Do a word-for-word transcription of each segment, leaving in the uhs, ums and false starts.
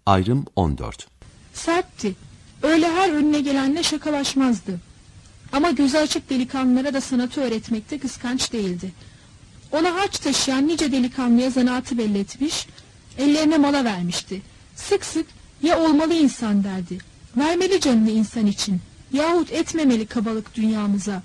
Ayrım on dört. Sertti. Öyle her önüne gelenle şakalaşmazdı. Ama gözü açık delikanlılara da sanatı öğretmekte kıskanç değildi. Ona harç taşıyan nice delikanlıya zanaatı belli etmiş, ellerine mala vermişti. Sık sık ya olmalı insan derdi, vermeli canını insan için, yahut etmemeli kabalık dünyamıza.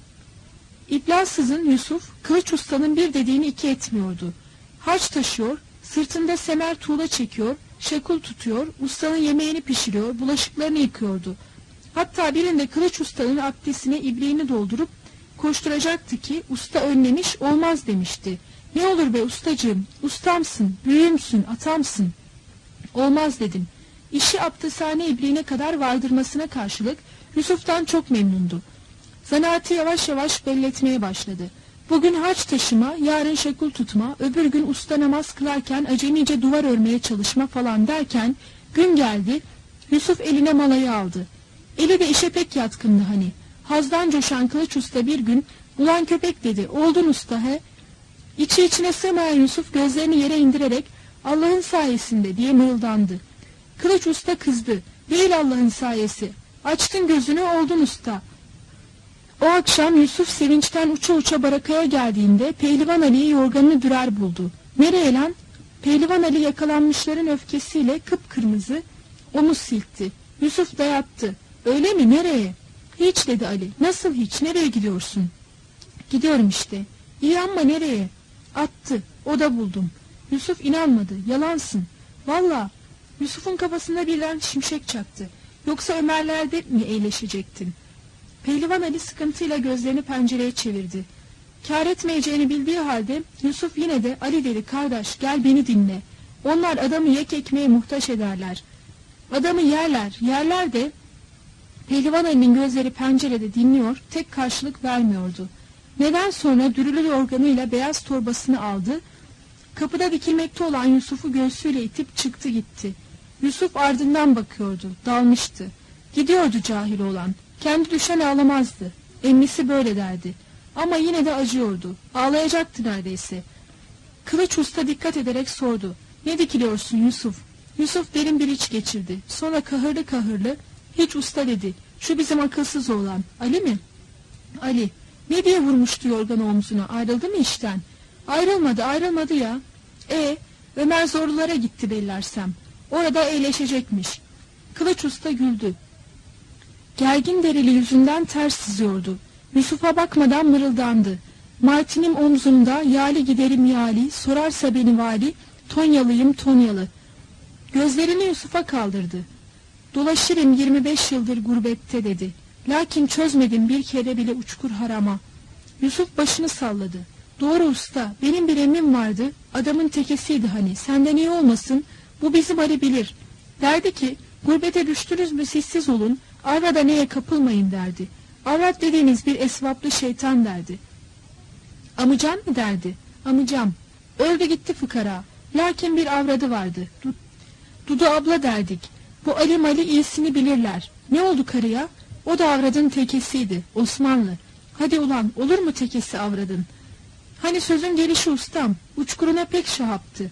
İblasızın Yusuf, kılıç ustanın bir dediğini iki etmiyordu. Harç taşıyor, sırtında semer tuğla çekiyor, şakul tutuyor, ustanın yemeğini pişiriyor, bulaşıklarını yıkıyordu. Hatta birinde kılıç ustanın abdestine ibriğini doldurup koşturacaktı ki usta önlemiş, olmaz demişti. Ne olur be ustacığım, ustamsın, büyüğümsün, atamsın. Olmaz dedim. İşi abdesthane ibriğine kadar vardırmasına karşılık Yusuf'tan çok memnundu. Zanaatı yavaş yavaş belletmeye başladı. Bugün harç taşıma, yarın şakul tutma, öbür gün usta namaz kılarken acemice duvar örmeye çalışma falan derken gün geldi, Yusuf eline malayı aldı. Eli de işe pek yatkındı hani. Hazdan coşan kılıç usta bir gün, ulan köpek dedi, oldun usta he. İçi içine sığmayan Yusuf gözlerini yere indirerek Allah'ın sayesinde diye mırıldandı. Kılıç usta kızdı, değil Allah'ın sayesi, açtın gözünü oldun usta. O akşam Yusuf sevinçten uça uça barakaya geldiğinde Pehlivan Ali'yi yorganını dürer buldu. Nereye lan? Pehlivan Ali yakalanmışların öfkesiyle kıpkırmızı omuz silkti. Yusuf dayattı. Öyle mi, nereye? Hiç dedi Ali. Nasıl hiç, nereye gidiyorsun? Gidiyorum işte. İyi ama nereye? Attı. O da buldum. Yusuf inanmadı. Yalansın. Valla. Yusuf'un kafasında birden şimşek çaktı. Yoksa Ömerler'de mi eğleşecektin? Pehlivan Ali sıkıntıyla gözlerini pencereye çevirdi. Kâr etmeyeceğini bildiği halde Yusuf yine de Ali dedi, kardeş gel beni dinle. Onlar adamı yek ekmeğe muhtaç ederler. Adamı yerler, yerler de Pehlivan Ali'nin gözleri pencerede dinliyor, tek karşılık vermiyordu. Neden sonra dürülü yorganıyla beyaz torbasını aldı, kapıda dikilmekte olan Yusuf'u göğsüyle itip çıktı gitti. Yusuf ardından bakıyordu, dalmıştı. Gidiyordu cahil olan. Kendi düşen ağlamazdı. Emmisi böyle derdi. Ama yine de acıyordu. Ağlayacaktı neredeyse. Kılıç usta dikkat ederek sordu. Ne dikiliyorsun Yusuf? Yusuf derin bir iç geçirdi. Sonra kahırlı kahırlı, hiç usta dedi. Şu bizim akılsız oğlan. Ali mi? Ali. Ne diye vurmuştu yorgan omzuna? Ayrıldı mı işten? Ayrılmadı, ayrılmadı ya. E, Ömer zorlulara gitti bellersem. Orada eğleşecekmiş. Kılıç usta güldü. Gergin derili yüzünden ters sızıyordu. Yusuf'a bakmadan mırıldandı. Martinim omzumda, yali giderim yali, sorarsa beni vali, Tonyalıyım Tonyalı. Gözlerini Yusuf'a kaldırdı. Dolaşırım yirmi beş yıldır gurbette dedi. Lakin çözmedim bir kere bile uçkur harama. Yusuf başını salladı. Doğru usta, benim bir emmim vardı, adamın tekesiydi hani, senden iyi olmasın, bu bizim Ali bilir. Derdi ki, gurbete düştünüz mü sessiz olun, Avrada neye kapılmayın derdi. Avrat dediğiniz bir esvaplı şeytan derdi. Amıcan mı derdi? Amıcam. Öldü gitti fıkara. Lakin bir avradı vardı. Du Dudu abla derdik. Bu Ali Mali iyisini bilirler. Ne oldu karıya? O da avradın tekesiydi. Osmanlı. Hadi ulan, olur mu tekesi avradın? Hani sözün gelişi ustam. Uçkuruna pek şahaptı.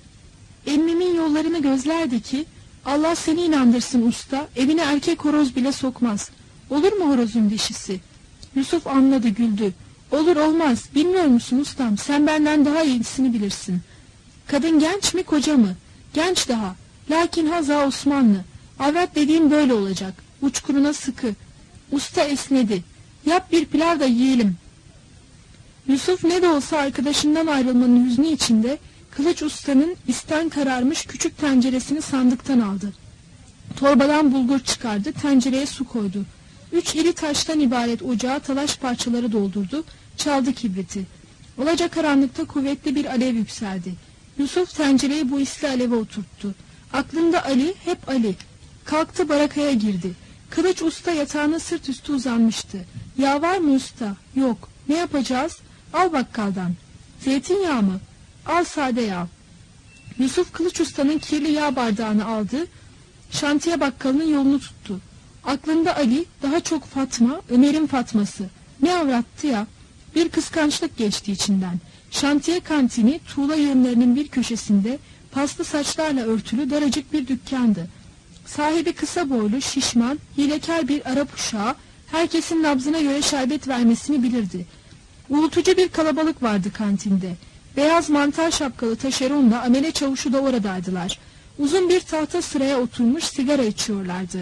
Emmimin yollarını gözlerdi ki, Allah seni inandırsın usta, evine erkek horoz bile sokmaz. Olur mu horozun dişisi? Yusuf anladı, güldü. Olur olmaz, bilmiyor musun ustam, sen benden daha iyisini bilirsin. Kadın genç mi koca mı? Genç daha. Lakin haza Osmanlı. Avrat dediğim böyle olacak. Uçkuruna sıkı. Usta esnedi. Yap bir pilav da yiyelim. Yusuf ne de olsa arkadaşından ayrılmanın hüznü içinde Kılıç ustanın isten kararmış küçük tenceresini sandıktan aldı. Torbadan bulgur çıkardı, tencereye su koydu. Üç iri taştan ibaret ocağa talaş parçaları doldurdu, çaldı kibriti. Alacakaranlıkta kuvvetli bir alev yükseldi. Yusuf tencereyi bu isli aleve oturttu. Aklında Ali, hep Ali. Kalktı barakaya girdi. Kılıç usta yatağına sırt üstü uzanmıştı. Yağ var mı usta? Yok. Ne yapacağız? Al bakkaldan. Zeytinyağı mı? Al sade yağ. Yusuf Kılıç ustanın kirli yağ bardağını aldı. Şantiye bakkalının yolunu tuttu. Aklında Ali, daha çok Fatma, Ömer'in Fatması. Ne avrattı ya? Bir kıskançlık geçti içinden. Şantiye kantini tuğla yığınlarının bir köşesinde paslı saçlarla örtülü daracık bir dükkandı. Sahibi kısa boylu, şişman, hilekar bir Arap uşağı, herkesin nabzına göre şerbet vermesini bilirdi. Ulutucu bir kalabalık vardı kantinde. Beyaz mantar şapkalı taşeronla amele çavuşu da oradaydılar. Uzun bir tahta sıraya oturmuş sigara içiyorlardı.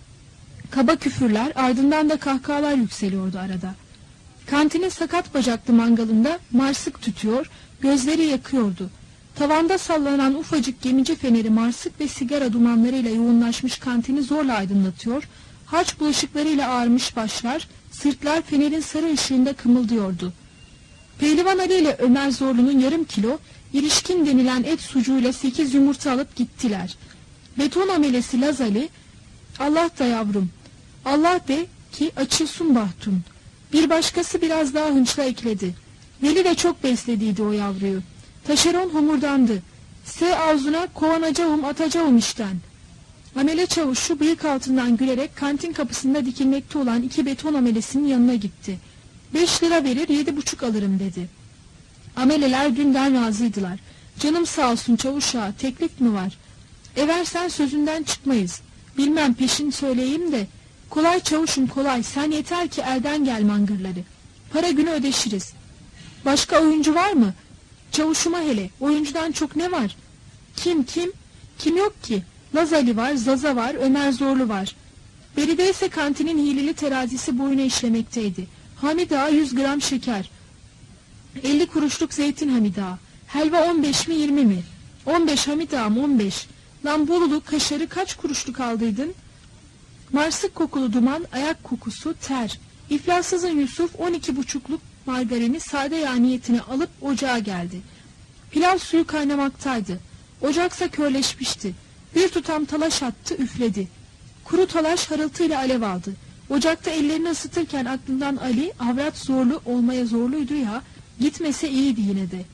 Kaba küfürler, ardından da kahkahalar yükseliyordu arada. Kantinin sakat bacaklı mangalında marsık tütüyor, gözleri yakıyordu. Tavanda sallanan ufacık gemici feneri marsık ve sigara dumanlarıyla yoğunlaşmış kantini zorla aydınlatıyor, harç bulaşıklarıyla ağarmış başlar, sırtlar fenerin sarı ışığında kımıldıyordu. Pehlivan Ali ile Ömer Zorlu'nun yarım kilo, ilişkin denilen et sucuğuyla sekiz yumurta alıp gittiler. Beton amelesi Laz Ali, Allah da yavrum, Allah de ki açılsın bahtun. Bir başkası biraz daha hınçla ekledi. Veli de çok beslediydi o yavruyu. Taşeron homurdandı. Se ağzına kovanacağım atacağım işten. Amele çavuşu bıyık altından gülerek kantin kapısında dikilmekte olan iki beton amelesinin yanına gitti. Beş lira verir yedi buçuk alırım dedi. Ameleler dünden razıydılar. Canım sağ olsun çavuş ağa, teklif mi var? Eversen sözünden çıkmayız. Bilmem peşin söyleyeyim de. Kolay çavuşum kolay, sen yeter ki elden gel mangırları. Para günü ödeşiriz. Başka oyuncu var mı? Çavuşuma hele, oyuncudan çok ne var? Kim kim? Kim yok ki? Laz Ali var, Zaza var, Ömer Zorlu var. Beride ise kantinin hileli terazisi boyuna işlemekteydi. Hamid Ağa yüz gram şeker. elli kuruşluk zeytin Hamid Ağa. Helva on beş mi yirmi mi? on beş Hamid Ağam on beş. Lan Bolulu kaşarı kaç kuruşluk aldıydın? Marsık kokulu duman, ayak kokusu, ter. İflassızın Yusuf on iki buçukluk margarini sade yağ niyetine alıp ocağa geldi. Pilav suyu kaynamaktaydı. Ocaksa körleşmişti. Bir tutam talaş attı, üfledi. Kuru talaş harıltıyla alev aldı. Ocakta ellerini ısıtırken aklından Ali, avrat zorlu olmaya zorluydu ya, gitmese iyiydi yine de.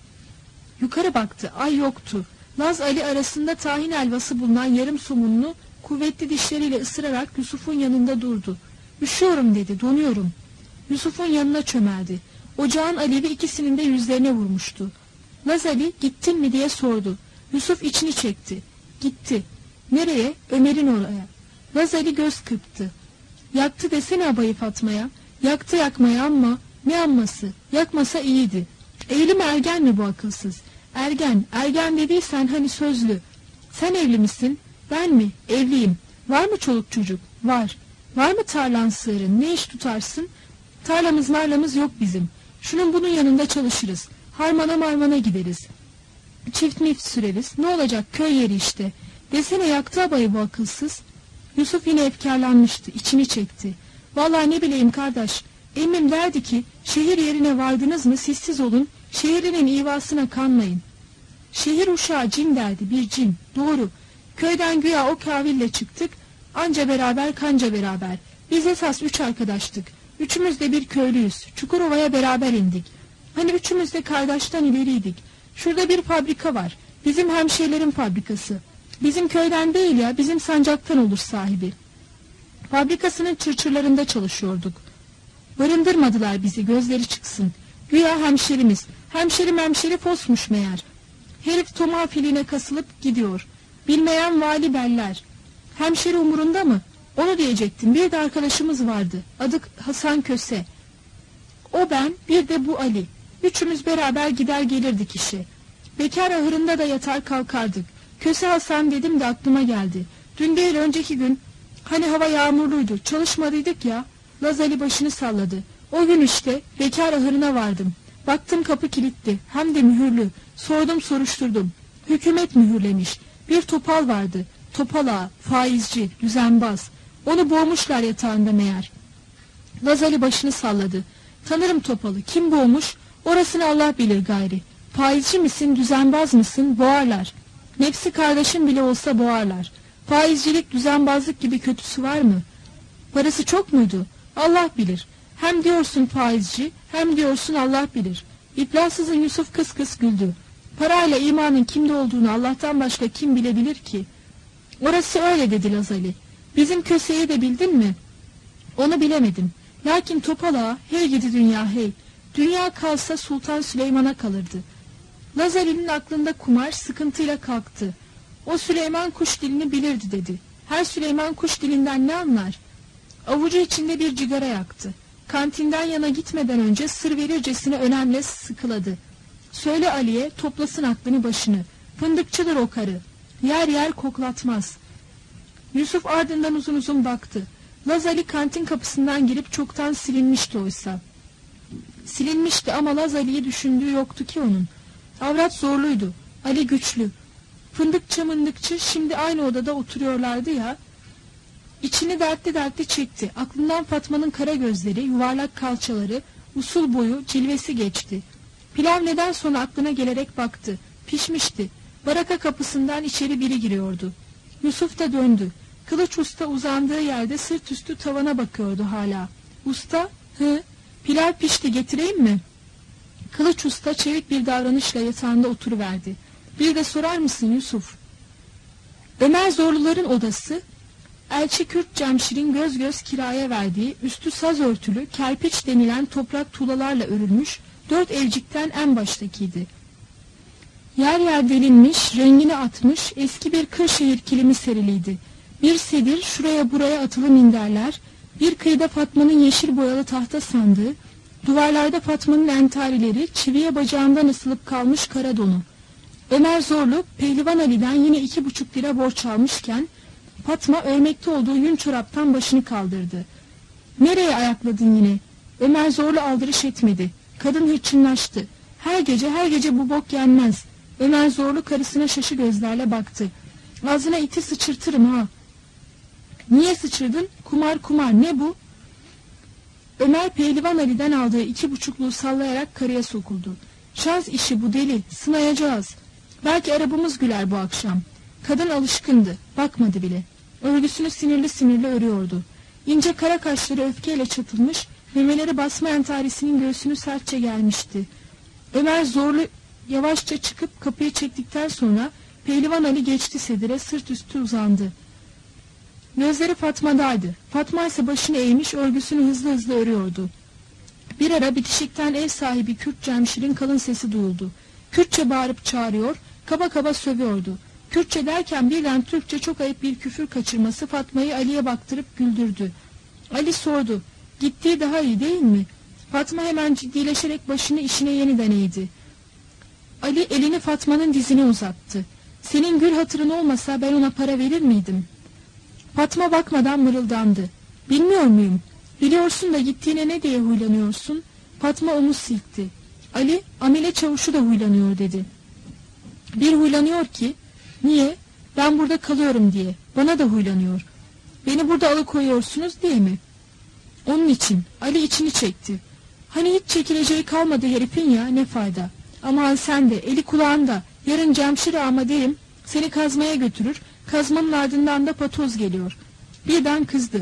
Yukarı baktı, ay yoktu. Laz Ali arasında tahin helvası bulunan yarım somununu kuvvetli dişleriyle ısırarak Yusuf'un yanında durdu. Üşüyorum dedi, donuyorum. Yusuf'un yanına çömeldi. Ocağın alevi ikisinin de yüzlerine vurmuştu. Laz Ali, gittin mi diye sordu. Yusuf içini çekti. Gitti. Nereye? Ömer'in oraya. Laz Ali göz kırptı. Yaktı desene abayı Fatma'ya. Yaktı yakmaya ama ne anması? Yakmasa iyiydi. Evli mi ergen mi bu akılsız? Ergen, ergen dediysen hani sözlü. Sen evli misin? Ben mi? Evliyim. Var mı çoluk çocuk? Var. Var mı tarlan sığırın? Ne iş tutarsın? Tarlamız marlamız yok bizim. Şunun bunun yanında çalışırız. Harmana marmana gideriz. Çift mift süreriz. Ne olacak köy yeri işte. Desene yaktı abayı bu akılsız. Yusuf yine efkarlanmıştı. İçini çekti. Vallahi ne bileyim kardeş. Emmim derdi ki şehir yerine vardınız mı sessiz olun. Şehrinin ivasına kanmayın. Şehir uşağı cin derdi, bir cin. Doğru. Köyden güya o kaville çıktık. Anca beraber kanca beraber. Biz esas üç arkadaştık. Üçümüz de bir köylüyüz. Çukurova'ya beraber indik. Hani üçümüz de kardeşten ileriydik. Şurada bir fabrika var. Bizim hemşehrilerin fabrikası. Bizim köyden değil ya, bizim sancaktan olur sahibi. Fabrikasının çırçırlarında çalışıyorduk. Barındırmadılar bizi, gözleri çıksın. Güya hemşerimiz. Hemşerim hemşeri fosmuş meğer. Herif toma filine kasılıp gidiyor. Bilmeyen vali beller. Hemşeri umurunda mı? Onu diyecektim. Bir de arkadaşımız vardı. Adı Hasan Köse. O ben, bir de bu Ali. Üçümüz beraber gider gelirdik işe. Bekar ahırında da yatar kalkardık. Köse Hasan dedim de aklıma geldi. Dün değil önceki gün, hani hava yağmurluydu, çalışmadıydık ya. Laz Ali başını salladı. O gün işte bekar ahırına vardım. Baktım kapı kilitli, hem de mühürlü. Sordum soruşturdum. Hükümet mühürlemiş. Bir topal vardı. Topal ağa, faizci, düzenbaz. Onu boğmuşlar yatağında meğer. Laz Ali başını salladı. Tanırım topalı. Kim boğmuş? Orasını Allah bilir gayri. Faizci misin, düzenbaz mısın? Boğarlar. Nefsi kardeşin bile olsa boğarlar. Faizcilik, düzenbazlık gibi kötüsü var mı? Parası çok muydu? Allah bilir. Hem diyorsun faizci, hem diyorsun Allah bilir. İflassızın Yusuf kıs kıs güldü. Parayla imanın kimde olduğunu Allah'tan başka kim bilebilir ki? Orası öyle dedi Laz Ali. Bizim Köse'yi de bildin mi? Onu bilemedim. Lakin Topal Ağa, hey gidi dünya hey. Dünya kalsa Sultan Süleyman'a kalırdı. Laz Ali'nin aklında kumar sıkıntıyla kalktı. O Süleyman kuş dilini bilirdi dedi. Her Süleyman kuş dilinden ne anlar? Avucu içinde bir cigara yaktı. Kantinden yana gitmeden önce sır verircesine önemle sıkıladı. Söyle Ali'ye toplasın aklını başını. Fındıkçıdır o karı. Yer yer koklatmaz. Yusuf ardından uzun uzun baktı. Laz Ali kantin kapısından girip çoktan silinmişti oysa. Silinmişti ama Laz Ali'yi düşündüğü yoktu ki onun. Avrat zorluydu. Ali güçlü. Fındıkçı mındıkçı şimdi aynı odada oturuyorlardı ya. İçini dertli dertli çekti. Aklından Fatma'nın kara gözleri, yuvarlak kalçaları, usul boyu, cilvesi geçti. Pilav neden sonra aklına gelerek baktı. Pişmişti. Baraka kapısından içeri biri giriyordu. Yusuf da döndü. Kılıç Usta uzandığı yerde sırt üstü tavana bakıyordu hala. Usta, hı, pilav pişti getireyim mi? Kılıç Usta çevik bir davranışla yatağında oturuverdi. Bir de sorar mısın Yusuf? Ömer Zorluların odası, Elçi Kürt Cemşir'in göz göz kiraya verdiği, üstü saz örtülü, kerpiç denilen toprak tuğlalarla örülmüş, dört evcikten en baştakiydi. Yer yer delinmiş, rengini atmış, eski bir Kırşehir kilimi seriliydi. Bir sedir, şuraya buraya atılı minderler, bir kıyıda Fatma'nın yeşil boyalı tahta sandığı, duvarlarda Fatma'nın entarileri, çiviye bacağından ısılıp kalmış kara donu. Ömer Zorlu, Pehlivan Ali'den yine iki buçuk lira borç almışken, Fatma örmekte olduğu yün çoraptan başını kaldırdı. Nereye ayakladın yine? Ömer Zorlu aldırış etmedi. Kadın hırçınlaştı. Her gece her gece bu bok yenmez. Ömer Zorlu karısına şaşı gözlerle baktı. Ağzına iti sıçırtırım ha. Niye sıçırdın? Kumar kumar ne bu? Ömer Pehlivan Ali'den aldığı iki buçukluğu sallayarak karıya sokuldu. Şans işi bu deli, sınayacağız. Belki arabamız güler bu akşam. Kadın alışkındı, bakmadı bile. Örgüsünü sinirli sinirli örüyordu. İnce kara kaşları öfkeyle çatılmış, memeleri basma entarisinin göğsünü sertçe gelmişti. Ömer Zorlu yavaşça çıkıp kapıyı çektikten sonra Pehlivan Ali geçti sedire, sırt üstü uzandı. Gözleri Fatma'daydı. Fatma ise başını eğmiş, örgüsünü hızlı hızlı örüyordu. Bir ara bitişikten ev sahibi Kürt Cemşir'in kalın sesi duyuldu. Kürtçe bağırıp çağırıyor, kaba kaba sövüyordu. Kürtçe derken birden Türkçe çok ayıp bir küfür kaçırması Fatma'yı Ali'ye baktırıp güldürdü. Ali sordu, gittiği daha iyi değil mi? Fatma hemen ciddileşerek başını işine yeniden eğdi. Ali elini Fatma'nın dizine uzattı. Senin gül hatırın olmasa ben ona para verir miydim? Fatma bakmadan mırıldandı. Bilmiyor muyum? Biliyorsun da gittiğine ne diye huylanıyorsun? Fatma omuz silkti. Ali, amele çavuşu da huylanıyor dedi. Bir huylanıyor ki, niye? Ben burada kalıyorum diye. Bana da huylanıyor. Beni burada alıkoyuyorsunuz diye mi? Onun için. Ali içini çekti. Hani hiç çekileceği kalmadı herifin ya, ne fayda. Aman sen de, eli kulağında. Yarın Cemşir ağama derim, seni kazmaya götürür. Kazmanın ardından da patoz geliyor. Birden kızdı.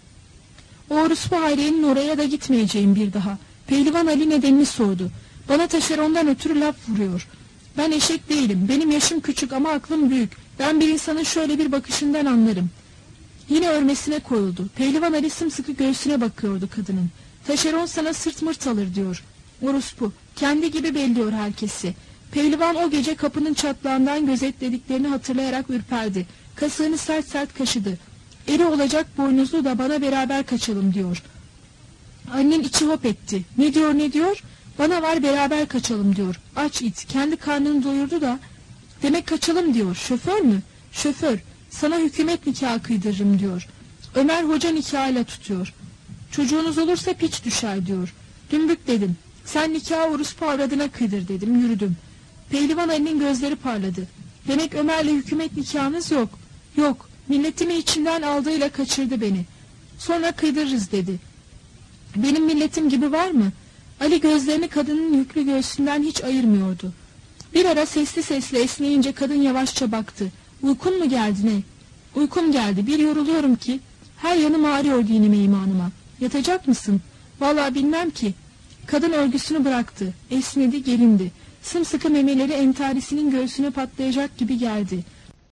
O orospu Hayriye'nin oraya da gitmeyeceğim bir daha. Pehlivan Ali nedenini sordu. Bana taşerondan ötürü laf vuruyor. Ben eşek değilim. Benim yaşım küçük ama aklım büyük. Ben bir insanın şöyle bir bakışından anlarım. Yine örmesine koyuldu. Pehlivan Ali sımsıkı göğsüne bakıyordu kadının. Taşeron sana sırt mırt alır diyor. Orospu. Kendi gibi belliyor herkesi. Pehlivan o gece kapının çatlağından gözetlediklerini hatırlayarak ürperdi. Kasığını sert sert kaşıdı. Eri olacak boynuzlu da bana beraber kaçalım diyor. Annen içi hop etti. Ne diyor ne diyor? Bana var beraber kaçalım diyor. Aç it. Kendi karnını doyurdu da. Demek kaçalım diyor. Şoför mü? Şoför. Sana hükümet nikahı kıydırırım diyor. Ömer Hoca nikahıyla tutuyor. Çocuğunuz olursa piç düşer diyor. Dümbük dedim. Sen nikahı orospu avradına kıydır dedim. Yürüdüm. Pehlivan Ali'nin gözleri parladı. Demek Ömer'le hükümet nikahınız yok. Yok. Milletimi içinden aldığıyla kaçırdı beni. Sonra kıydırırız dedi. Benim milletim gibi var mı? Ali gözlerini kadının yüklü göğsünden hiç ayırmıyordu. Bir ara sesli sesli esneyince kadın yavaşça baktı. Uykun mu geldi ne? Uykum geldi. Bir yoruluyorum ki. Her yanım ağrıyor dinime imanıma. Yatacak mısın? Vallahi bilmem ki. Kadın örgüsünü bıraktı. Esnedi, gerindi. Sımsıkı memeleri entarisinin göğsüne patlayacak gibi geldi.